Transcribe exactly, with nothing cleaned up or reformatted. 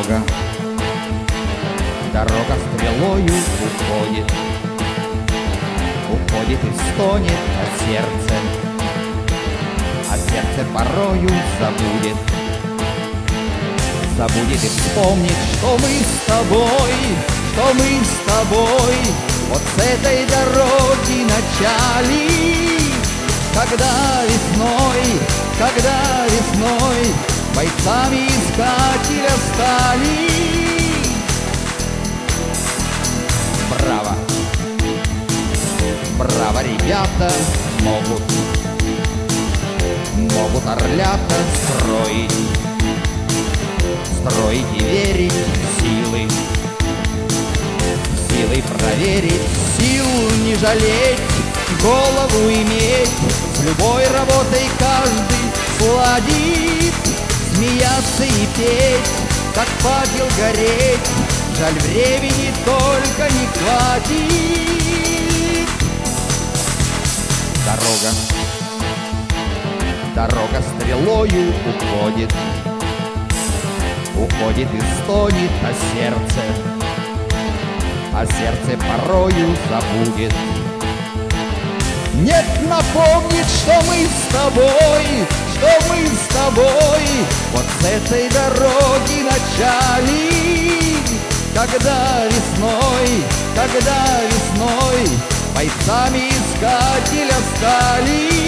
Дорога, дорога стрелою уходит, уходит и стонет, а сердце, а сердце порою забудет, забудет и вспомнит, что мы с тобой, что мы с тобой вот с этой дороги начали, когда весной, когда весной бойцами искателя стали. Браво, браво, ребята могут, могут орлята строить, строить и верить в силы, силой проверить, сил не жалеть, голову иметь, с любой работой каждый сладит, смеяться и петь, как факел гореть, жаль, времени только не хватит. Дорога, дорога стрелою уходит, уходит и стонет, а сердце, а сердце порою забудет. Нет, напомнит, что мы с тобой, что мы с тобой вот с этой дороги начали, когда весной, когда весной бойцами искателя стали.